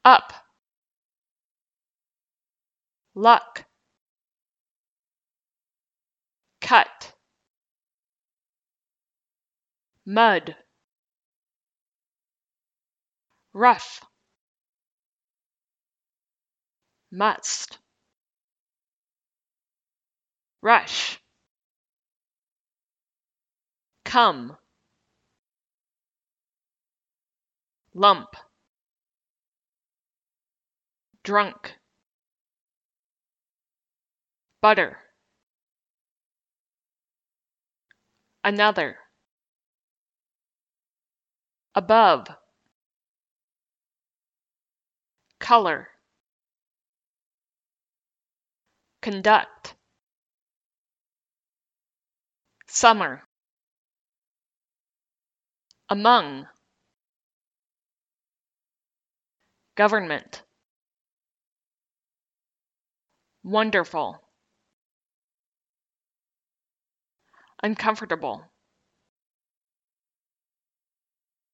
up, luck, cut, mud, rough, must, rush, come, lump, drunk, butter, another, above, color, conduct, summer, among, government, wonderful, uncomfortable,